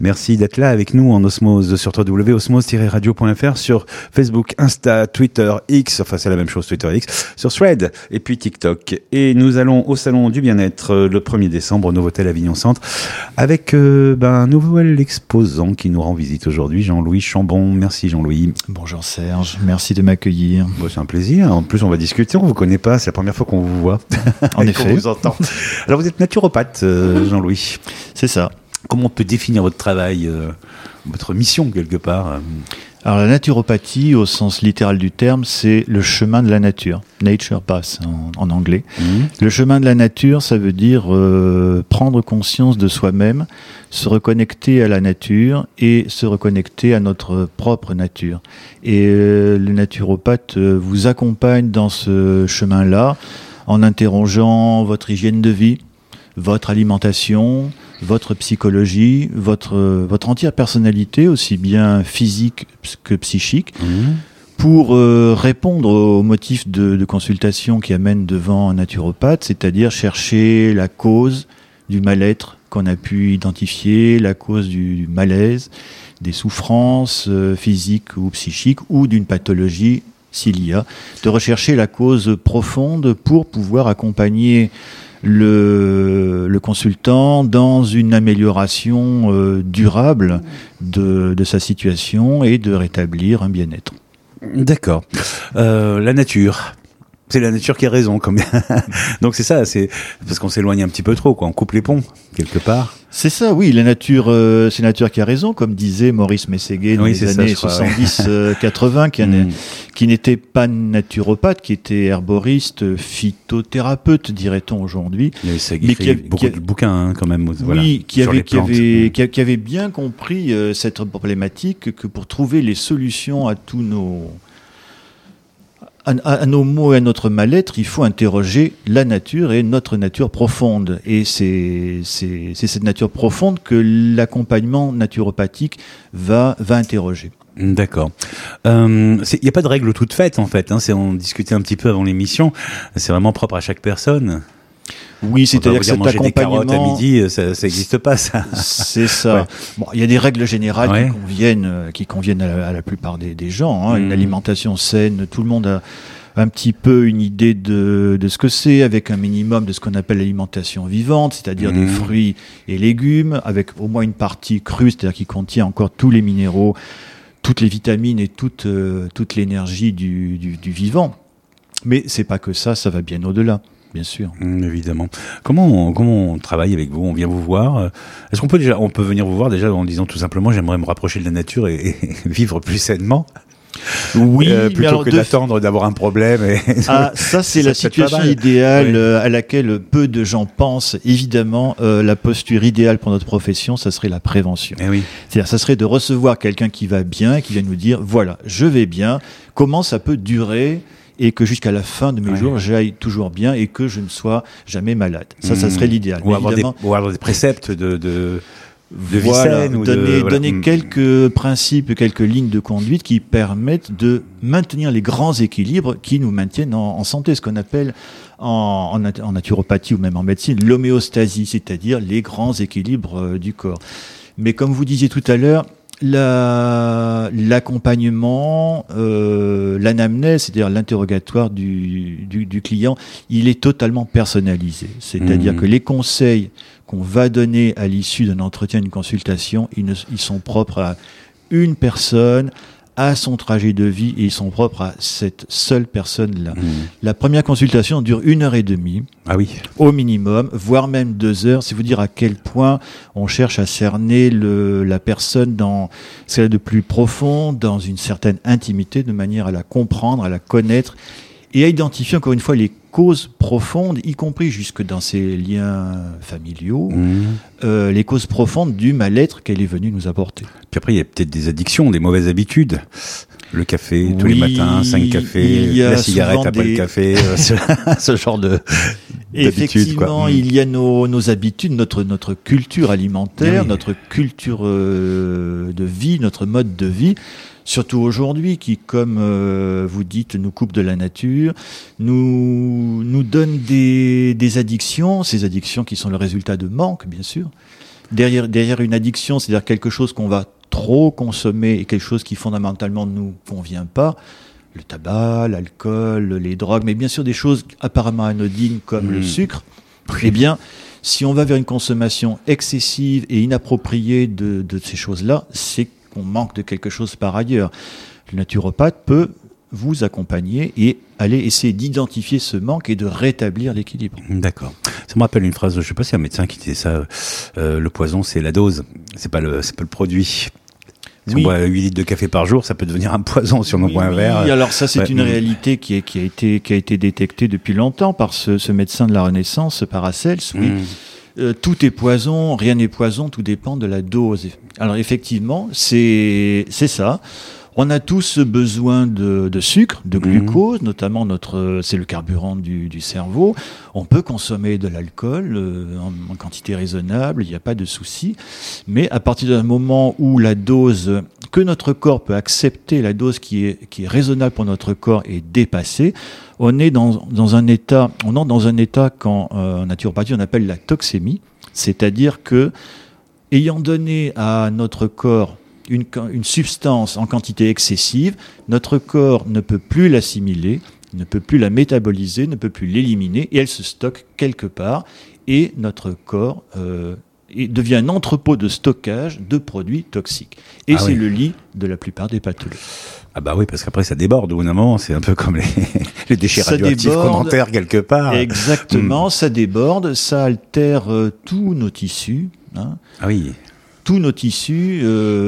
Merci d'être là avec nous en Osmose sur www.osmose-radio.fr, sur Facebook, Insta, Twitter, X, enfin c'est la même chose, Twitter, X, sur Thread et puis TikTok. Et nous allons au Salon du Bien-être le 1er décembre au Novotel Avignon Centre avec un nouvel exposant qui nous rend visite aujourd'hui, Jean-Louis Chambon. Merci Jean-Louis. Bonjour Serge, merci de m'accueillir. Bon, c'est un plaisir. En plus, on va discuter. On vous connaît pas. C'est la première fois qu'on vous voit. En effet. Qu'on vous entend. Alors, vous êtes naturopathe, Jean-Louis. C'est ça. Comment on peut définir votre travail, votre mission quelque part? Alors, la naturopathie, au sens littéral du terme, c'est le chemin de la nature. Nature Path en anglais. Le chemin de la nature, ça veut dire prendre conscience de soi-même, se reconnecter à la nature et se reconnecter à notre propre nature. Et le naturopathe vous accompagne dans ce chemin-là en interrogeant votre hygiène de vie, votre alimentation, votre psychologie, votre entière personnalité, aussi bien physique que psychique, pour répondre aux motifs de consultation qui amènent devant un naturopathe, c'est-à-dire chercher la cause du mal-être qu'on a pu identifier, la cause du malaise, des souffrances physiques ou psychiques, ou d'une pathologie s'il y a, de rechercher la cause profonde pour pouvoir accompagner le consultant dans une amélioration durable de sa situation et de rétablir un bien-être. D'accord. La nature. C'est la nature qui a raison, quand même. Donc c'est ça, c'est parce qu'on s'éloigne un petit peu trop, quoi. On coupe les ponts, quelque part. C'est ça, oui. La nature, c'est la nature qui a raison, comme disait Maurice Mességuet dans les années 70-80, qui n'était pas naturopathe, qui était herboriste, phytothérapeute, dirait-on aujourd'hui. Mais qui a beaucoup de bouquins, quand même. Voilà, oui, qui avait bien compris cette problématique, que pour trouver les solutions à tous à nos maux et à notre mal-être, il faut interroger la nature et notre nature profonde. Et c'est cette nature profonde que l'accompagnement naturopathique va interroger. D'accord. Il n'y a pas de règle toute faite, en fait. On discutait un petit peu avant l'émission. C'est vraiment propre à chaque personne. Oui, c'est-à-dire que cet manger accompagnement... des carottes à midi, ça n'existe pas, ça. C'est ça. Ouais. Bon, il y a des règles générales qui conviennent à la plupart des gens. Une alimentation saine, tout le monde a un petit peu une idée de ce que c'est, avec un minimum de ce qu'on appelle l'alimentation vivante, c'est-à-dire des fruits et légumes, avec au moins une partie crue, c'est-à-dire qui contient encore tous les minéraux, toutes les vitamines et toute l'énergie du vivant. Mais c'est pas que ça va bien au-delà. Bien sûr. Évidemment. Comment on travaille avec vous? On vient vous voir? Est-ce qu'on peut venir vous voir déjà en disant tout simplement j'aimerais me rapprocher de la nature et vivre plus sainement? Oui, plutôt que d'attendre d'avoir un problème. Ça c'est la situation idéale à laquelle peu de gens pensent. Évidemment, la posture idéale pour notre profession, ça serait la prévention. C'est-à-dire, ça serait de recevoir quelqu'un qui va bien, qui vient nous dire voilà, je vais bien. Comment ça peut durer? Et que jusqu'à la fin de mes jours, j'aille toujours bien et que je ne sois jamais malade. Ça serait l'idéal. Ou avoir des préceptes de vie saine. Donner quelques principes, quelques lignes de conduite qui permettent de maintenir les grands équilibres qui nous maintiennent en santé. Ce qu'on appelle en naturopathie ou même en médecine l'homéostasie, c'est-à-dire les grands équilibres du corps. Mais comme vous disiez tout à l'heure, l'accompagnement, l'anamnèse, c'est-à-dire l'interrogatoire du client, il est totalement personnalisé. C'est-à-dire que les conseils qu'on va donner à l'issue d'un entretien, d'une consultation, ils sont propres à une personne, à son trajet de vie, et ils sont propres à cette seule personne-là. La première consultation dure 1h30, au minimum, voire même 2 heures. C'est vous dire à quel point on cherche à cerner la personne dans ce qu'elle a de plus profond, dans une certaine intimité, de manière à la comprendre, à la connaître, et à identifier encore une fois les causes profondes, y compris jusque dans ses liens familiaux, les causes profondes du mal-être qu'elle est venue nous apporter. Puis après, il y a peut-être des addictions, des mauvaises habitudes. Le café, tous les matins, 5 cafés, la cigarette après le café, ce genre d'habitudes. Effectivement, il y a nos habitudes, notre culture alimentaire, notre culture de vie, notre mode de vie. Surtout aujourd'hui, qui, comme vous dites, nous coupe de la nature, nous donne des addictions, ces addictions qui sont le résultat de manque, bien sûr, derrière une addiction, c'est-à-dire quelque chose qu'on va trop consommer et quelque chose qui fondamentalement ne nous convient pas, le tabac, l'alcool, les drogues, mais bien sûr des choses apparemment anodines comme le sucre, eh bien, si on va vers une consommation excessive et inappropriée de ces choses-là, c'est qu'on manque de quelque chose par ailleurs. Le naturopathe peut vous accompagner et aller essayer d'identifier ce manque et de rétablir l'équilibre. D'accord. Ça me rappelle une phrase, je ne sais pas si un médecin qui disait ça, le poison c'est la dose, c'est pas le produit. Si on boit 8 litres de café par jour, ça peut devenir un poison si on en boit un verre. Oui, alors ça c'est une réalité qui a été détectée depuis longtemps par ce médecin de la Renaissance, Paracels. Oui. Tout est poison, rien n'est poison, tout dépend de la dose. Alors effectivement, c'est ça. On a tous besoin de sucre, de glucose, notamment c'est le carburant du cerveau. On peut consommer de l'alcool en quantité raisonnable, il n'y a pas de souci. Mais à partir d'un moment où la dose que notre corps peut accepter, la dose qui est raisonnable pour notre corps est dépassée, on est dans un état qu'en naturopathie on appelle la toxémie, c'est-à-dire que ayant donné à notre corps une substance en quantité excessive, notre corps ne peut plus l'assimiler, ne peut plus la métaboliser, ne peut plus l'éliminer, et elle se stocke quelque part, et notre corps devient un entrepôt de stockage de produits toxiques. Et c'est le lit de la plupart des pathologies. Ah bah oui, parce qu'après ça déborde, au bout d'un moment, c'est un peu comme les déchets radioactifs qu'on enterre quelque part. Exactement, ça déborde, ça altère tous nos tissus. Hein. Ah oui. Tous nos tissus,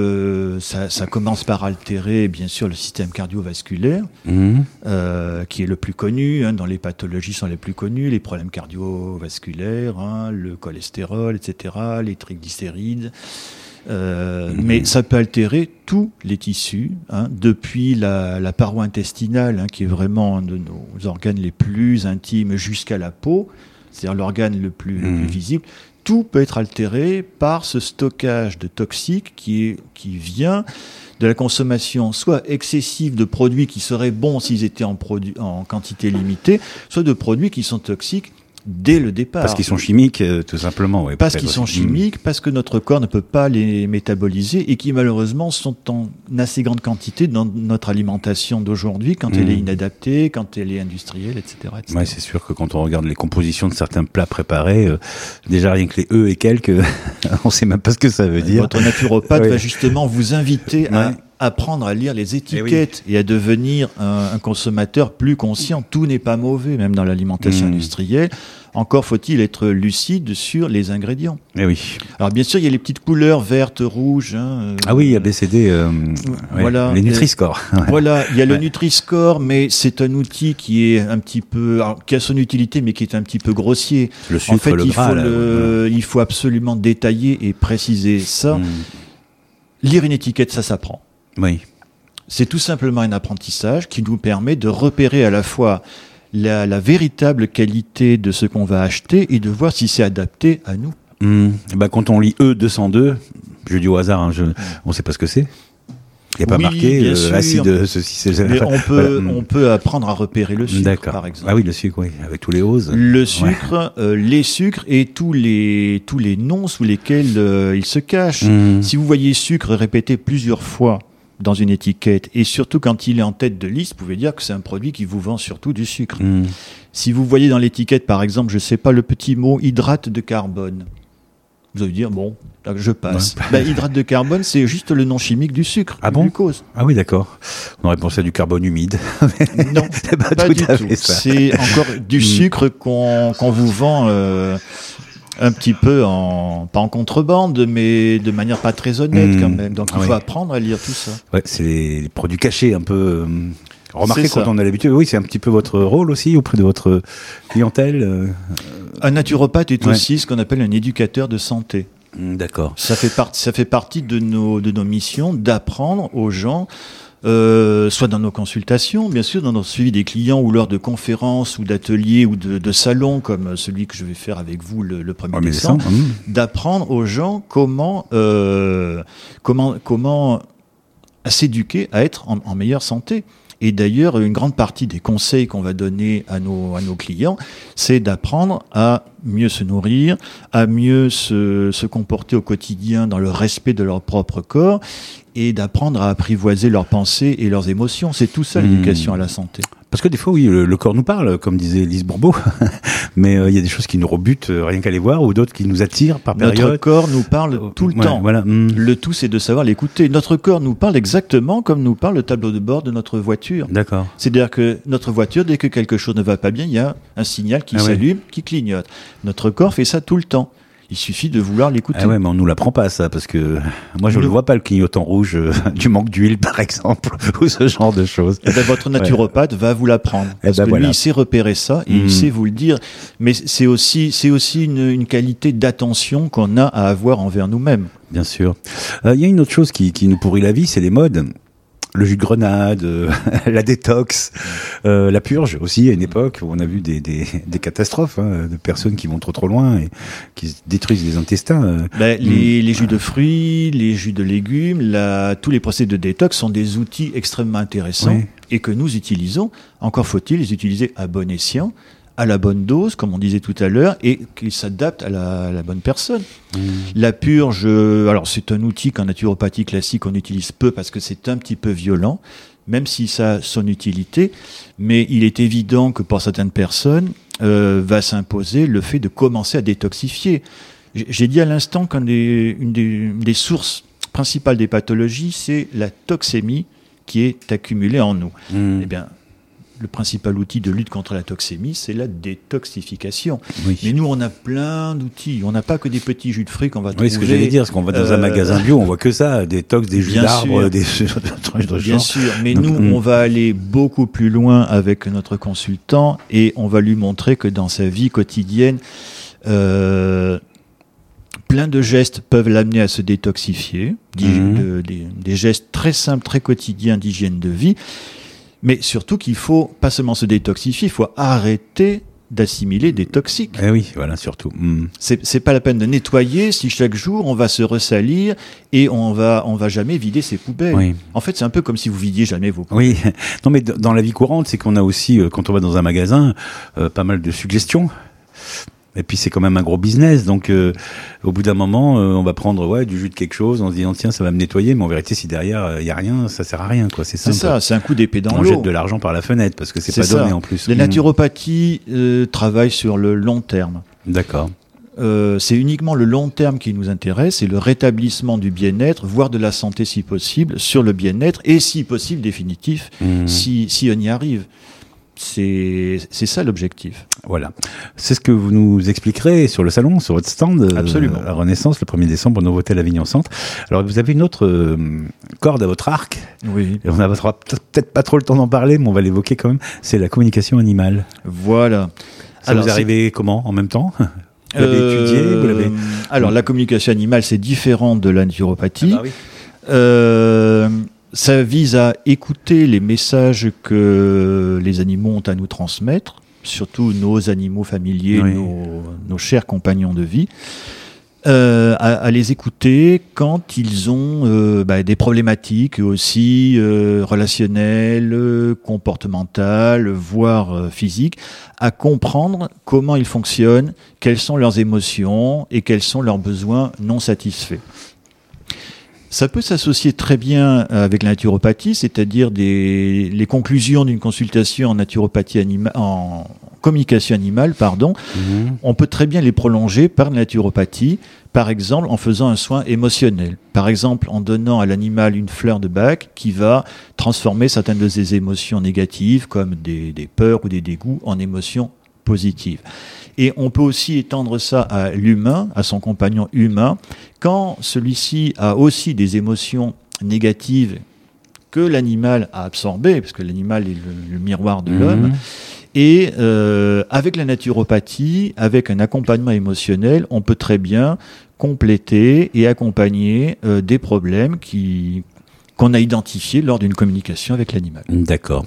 ça commence par altérer bien sûr le système cardiovasculaire, qui est le plus connu, dans les pathologies sont les plus connues, les problèmes cardiovasculaires, le cholestérol, etc., les triglycérides. Mais ça peut altérer tous les tissus, depuis la paroi intestinale, qui est vraiment un de nos organes les plus intimes, jusqu'à la peau, c'est-à-dire l'organe le plus visible. Tout peut être altéré par ce stockage de toxiques qui vient de la consommation soit excessive de produits qui seraient bons s'ils étaient en quantité limitée, soit de produits qui sont toxiques dès le départ. Parce qu'ils sont chimiques, tout simplement. Oui, parce qu'ils sont chimiques, parce que notre corps ne peut pas les métaboliser et qui malheureusement sont en assez grande quantité dans notre alimentation d'aujourd'hui quand elle est inadaptée, quand elle est industrielle, etc. etc. Ouais, c'est sûr que quand on regarde les compositions de certains plats préparés, déjà rien que les E et quelques, on sait même pas ce que ça veut dire. Votre naturopathe va justement vous inviter à apprendre à lire les étiquettes et à devenir un consommateur plus conscient. Tout n'est pas mauvais, même dans l'alimentation industrielle. Encore faut-il être lucide sur les ingrédients. Eh oui. Alors bien sûr, il y a les petites couleurs vertes, rouges. Ah oui, ABCD, voilà, les Nutri-Score. Voilà, il y a le Nutri-Score, mais c'est un outil qui est un petit peu, qui a son utilité, mais qui est un petit peu grossier. Le sucre, en fait, le gras, il faut absolument détailler et préciser ça. Lire une étiquette, ça s'apprend. Oui. C'est tout simplement un apprentissage qui nous permet de repérer à la fois la véritable qualité de ce qu'on va acheter et de voir si c'est adapté à nous. Quand on lit E202, je dis au hasard, on ne sait pas ce que c'est. Il n'y a pas marqué acide, ceci, ceci. Mais on peut apprendre à repérer le sucre, par exemple. Ah oui, le sucre, oui, avec tous les oses. Le sucre, les sucres et tous les noms sous lesquels il se cache. Si vous voyez sucre répété plusieurs fois dans une étiquette, et surtout quand il est en tête de liste, vous pouvez dire que c'est un produit qui vous vend surtout du sucre. Si vous voyez dans l'étiquette, par exemple, je ne sais pas, le petit mot hydrate de carbone, vous allez dire, bon, là, je passe. Hydrate de carbone, c'est juste le nom chimique du sucre, du glucose. Ah oui, d'accord. On aurait pensé à du carbone humide. Non, pas du tout. C'est encore du sucre qu'on vous vend un petit peu pas en contrebande, mais de manière pas très honnête quand même. Donc il faut apprendre à lire tout ça. Ouais, c'est les produits cachés un peu. Remarquez quand on a l'habitude. Oui, c'est un petit peu votre rôle aussi auprès de votre clientèle. Un naturopathe est aussi ce qu'on appelle un éducateur de santé. D'accord. Ça fait partie de nos missions d'apprendre aux gens. Soit dans nos consultations, bien sûr, dans notre suivi des clients ou lors de conférences ou d'ateliers ou de salons comme celui que je vais faire avec vous le 1er décembre, d'apprendre aux gens comment s'éduquer à être en meilleure santé. Et d'ailleurs, une grande partie des conseils qu'on va donner à nos clients, c'est d'apprendre à mieux se nourrir, à mieux se comporter au quotidien dans le respect de leur propre corps et d'apprendre à apprivoiser leurs pensées et leurs émotions. C'est tout ça l'éducation à la santé. Parce que des fois, oui, le corps nous parle, comme disait Lise Bourbeau, mais il y a des choses qui nous rebutent rien qu'à les voir, ou d'autres qui nous attirent par période. Notre corps nous parle tout le temps. Voilà. Le tout, c'est de savoir l'écouter. Notre corps nous parle exactement comme nous parle le tableau de bord de notre voiture. D'accord. C'est-à-dire que notre voiture, dès que quelque chose ne va pas bien, il y a un signal qui s'allume, qui clignote. Notre corps fait ça tout le temps. Il suffit de vouloir l'écouter. Ah ouais, mais on nous l'apprend pas ça, parce que moi je le vois pas, le clignotant rouge du manque d'huile par exemple, ou ce genre de choses. Et ben, votre naturopathe va vous l'apprendre, parce que lui il sait repérer ça et il sait vous le dire. Mais c'est aussi une qualité d'attention qu'on a à avoir envers nous-mêmes. Bien sûr. Il y a une autre chose qui nous pourrit la vie, c'est les modes. Le jus de grenade, la détox, la purge aussi, à une époque où on a vu des catastrophes, de personnes qui vont trop loin et qui détruisent les intestins. Les jus de fruits, les jus de légumes, tous les procédés de détox sont des outils extrêmement intéressants et que nous utilisons. Encore faut-il les utiliser à bon escient, à la bonne dose, comme on disait tout à l'heure, et qu'ils s'adaptent à la bonne personne. La purge, alors c'est un outil qu'en naturopathie classique on utilise peu parce que c'est un petit peu violent, même si ça a son utilité, mais il est évident que pour certaines personnes, va s'imposer le fait de commencer à détoxifier. J'ai dit à l'instant une des sources principales des pathologies, c'est la toxémie qui est accumulée en nous. Eh bien, le principal outil de lutte contre la toxémie, c'est la détoxification. Oui. Mais nous, on a plein d'outils. On n'a pas que des petits jus de fruits qu'on va trouver. Oui, ce que j'allais dire, parce qu'on va dans un magasin bio, on voit que ça, des tox, des jus d'arbres, des trucs de Bien sûr, mais donc, nous, on va aller beaucoup plus loin avec notre consultant et on va lui montrer que dans sa vie quotidienne, plein de gestes peuvent l'amener à se détoxifier, des gestes très simples, très quotidiens d'hygiène de vie. Mais surtout qu'il faut pas seulement se détoxifier, il faut arrêter d'assimiler des toxiques. Eh oui, voilà, surtout. C'est pas la peine de nettoyer si chaque jour on va se ressalir et on va jamais vider ses poubelles. Oui. En fait, c'est un peu comme si vous vidiez jamais vos poubelles. Oui. Non, mais dans la vie courante, c'est qu'on a aussi, quand on va dans un magasin, pas mal de suggestions. Et puis c'est quand même un gros business, donc au bout d'un moment, on va prendre du jus de quelque chose, en se disant tiens ça va me nettoyer, mais en vérité si derrière il y a rien, ça sert à rien quoi. C'est simple. C'est ça, c'est un coup d'épée dans l'eau. On jette de l'argent par la fenêtre parce que c'est pas donné en plus. La naturopathie travaille sur le long terme. D'accord. C'est uniquement le long terme qui nous intéresse, c'est le rétablissement du bien-être, voire de la santé si possible, sur le bien-être et si possible définitif, si on y arrive. C'est ça l'objectif. Voilà. C'est ce que vous nous expliquerez sur le salon, sur votre stand. Absolument. À Renaissance, le 1er décembre, au Novotel Avignon Centre. Alors, vous avez une autre corde à votre arc. Oui. Et on n'aura peut-être pas trop le temps d'en parler, mais on va l'évoquer quand même. C'est la communication animale. Voilà. Ça vous est arrivé comment, en même temps ? Vous l'avez étudié, vous l'avez... Alors, la communication animale, c'est différent de la naturopathie. Ah bah oui. Ça vise à écouter les messages que les animaux ont à nous transmettre, surtout nos animaux familiers, nos chers compagnons de vie, à les écouter quand ils ont des problématiques aussi relationnelles, comportementales, voire physiques, à comprendre comment ils fonctionnent, quelles sont leurs émotions et quels sont leurs besoins non satisfaits. Ça peut s'associer très bien avec la naturopathie, c'est-à-dire les conclusions d'une consultation en naturopathie en communication animale, On peut très bien les prolonger par la naturopathie, par exemple en faisant un soin émotionnel. Par exemple en donnant à l'animal une fleur de bac qui va transformer certaines de ses émotions négatives, comme des peurs ou des dégoûts, en émotions positives. Et on peut aussi étendre ça à l'humain, à son compagnon humain, quand celui-ci a aussi des émotions négatives que l'animal a absorbées, parce que l'animal est le miroir de l'homme. Et avec la naturopathie, avec un accompagnement émotionnel, on peut très bien compléter et accompagner des problèmes qu'on a identifiés lors d'une communication avec l'animal. D'accord.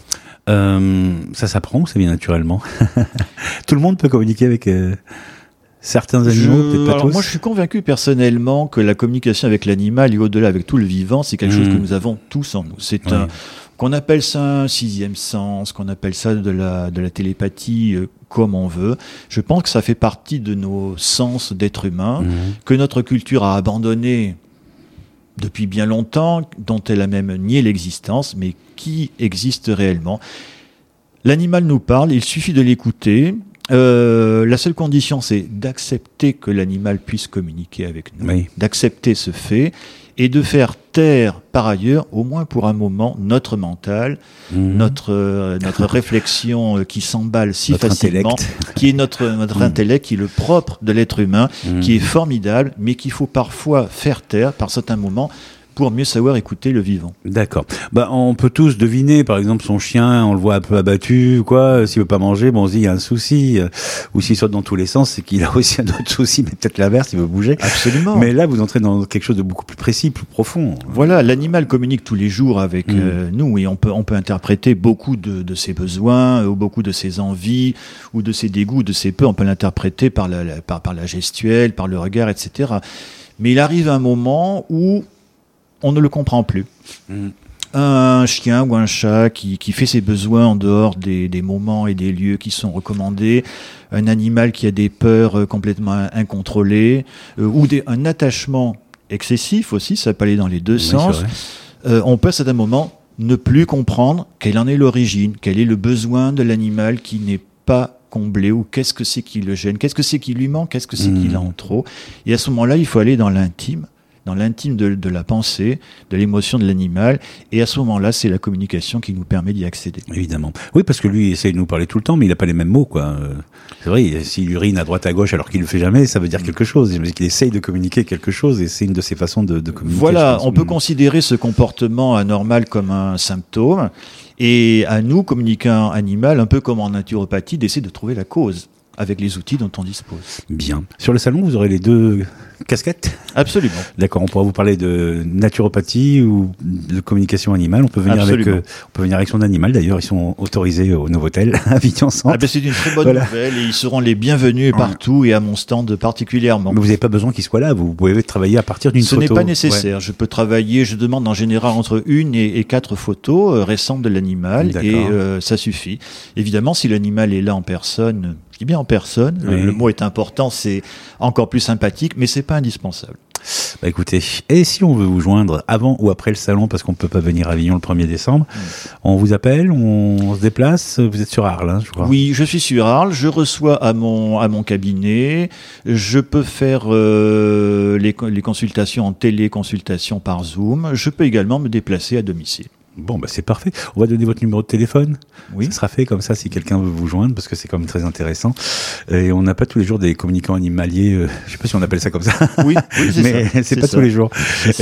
Ça s'apprend ou ça vient naturellement? Tout le monde peut communiquer avec certains animaux, peut-être pas tous. Moi, je suis convaincu personnellement que la communication avec l'animal et au-delà avec tout le vivant, c'est quelque chose que nous avons tous en nous. Qu'on appelle ça un sixième sens, qu'on appelle ça de la télépathie, comme on veut, je pense que ça fait partie de nos sens d'être humain, que notre culture a abandonné depuis bien longtemps, dont elle a même nié l'existence, mais qui existe réellement. L'animal nous parle, il suffit de l'écouter. La seule condition, c'est d'accepter que l'animal puisse communiquer avec nous, d'accepter ce fait, et de faire taire, par ailleurs, au moins pour un moment, notre mental, notre réflexion qui s'emballe si notre facilement, intellect. Qui est notre intellect, qui est le propre de l'être humain, qui est formidable, mais qu'il faut parfois faire taire par certains moments, pour mieux savoir écouter le vivant. D'accord. On peut tous deviner, par exemple, son chien, on le voit un peu abattu, quoi. S'il veut pas manger, on se dit il y a un souci. Ou s'il saute dans tous les sens, c'est qu'il a aussi un autre souci, mais peut-être l'inverse, il veut bouger. Absolument. Mais là, vous entrez dans quelque chose de beaucoup plus précis, plus profond. Voilà, l'animal communique tous les jours avec nous, et on peut interpréter beaucoup de ses besoins, ou beaucoup de ses envies, ou de ses dégoûts, de ses peurs. On peut l'interpréter par la gestuelle, par le regard, etc. Mais il arrive un moment où on ne le comprend plus. Un chien ou un chat qui fait ses besoins en dehors des moments et des lieux qui sont recommandés, un animal qui a des peurs complètement incontrôlées, ou un attachement excessif aussi, ça peut aller dans les deux sens. On peut à certains moments ne plus comprendre quelle en est l'origine, quel est le besoin de l'animal qui n'est pas comblé, ou qu'est-ce que c'est qui le gêne, qu'est-ce que c'est qui lui manque, qu'est-ce que c'est qu'il a en trop. Et à ce moment-là, il faut aller dans l'intime de la pensée, de l'émotion de l'animal, et à ce moment-là, c'est la communication qui nous permet d'y accéder. Évidemment. Oui, parce que lui, il essaie de nous parler tout le temps, mais il n'a pas les mêmes mots, quoi. C'est vrai, s'il urine à droite à gauche alors qu'il le fait jamais, ça veut dire quelque chose. Je me dis qu'il essaye de communiquer quelque chose, et c'est une de ses façons de communiquer. Voilà, on peut considérer ce comportement anormal comme un symptôme, et à nous, communicants animal, un peu comme en naturopathie, d'essayer de trouver la cause avec les outils dont on dispose. Bien. Sur le salon, vous aurez les deux casquettes ? Absolument. D'accord, on pourra vous parler de naturopathie ou de communication animale. On peut venir avec son animal. D'ailleurs, ils sont autorisés au Novotel à Avignon-Centre. C'est une très bonne nouvelle, et ils seront les bienvenus partout, et à mon stand particulièrement. Mais vous n'avez pas besoin qu'ils soient là. Vous pouvez travailler à partir d'une photo. Ce n'est pas nécessaire. Je peux travailler, je demande en général entre 1 et 4 photos récentes de l'animal, et ça suffit. Évidemment, si l'animal est là en personne, je dis bien en personne, le mot est important, c'est encore plus sympathique, mais c'est pas indispensable. Écoutez, et si on veut vous joindre avant ou après le salon, parce qu'on peut pas venir à Avignon le 1er décembre, on vous appelle, on se déplace, vous êtes sur Arles, je crois. Oui, je suis sur Arles, je reçois à mon cabinet, je peux faire les consultations en téléconsultation par Zoom, je peux également me déplacer à domicile. Bon, c'est parfait. On va donner votre numéro de téléphone. Oui. Ça sera fait comme ça si quelqu'un veut vous joindre, parce que c'est quand même très intéressant. Et on n'a pas tous les jours des communicants animaliers. Je sais pas si on appelle ça comme ça. Oui, mais c'est pas tous les jours.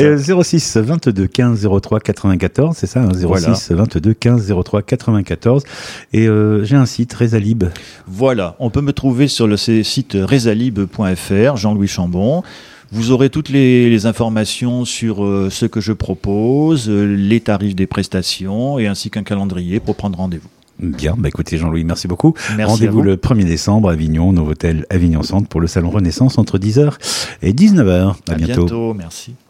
06 22 15 03 94, c'est ça, hein, 06 22 15 03 94. Et j'ai un site, Rezalib. Voilà, on peut me trouver sur le site rezalib.fr, Jean-Louis Chambon. Vous aurez toutes les informations sur ce que je propose, les tarifs des prestations, et ainsi qu'un calendrier pour prendre rendez-vous. Bien, écoutez Jean-Louis, merci beaucoup. Merci. Rendez-vous le 1er décembre à Avignon, Novotel Avignon Centre, pour le salon Renaissance entre 10h et 19h. À bientôt, merci.